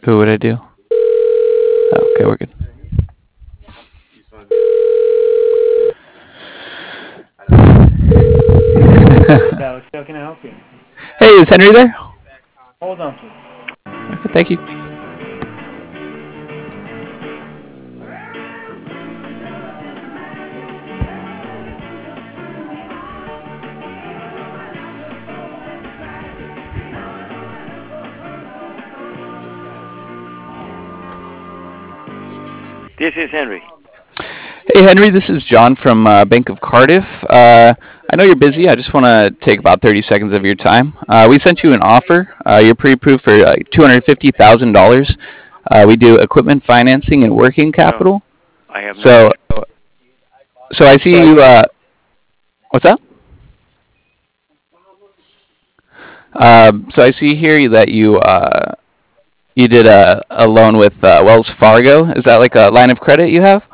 Who would I do? Oh, okay, we're good. Alex, how can I help you? Hey, is Henry there? Hold on, please. Okay, thank you. This is Henry. Hey, Henry, this is John from Bank of Cardiff. I know you're busy. I just want to take about 30 seconds of your time. We sent you an offer. You're pre-approved for $250,000. We do equipment financing and working No, capital. I have no So, interest. so I see you. What's that? So I see here that you did a loan with Wells Fargo. Is that like a line of credit you have?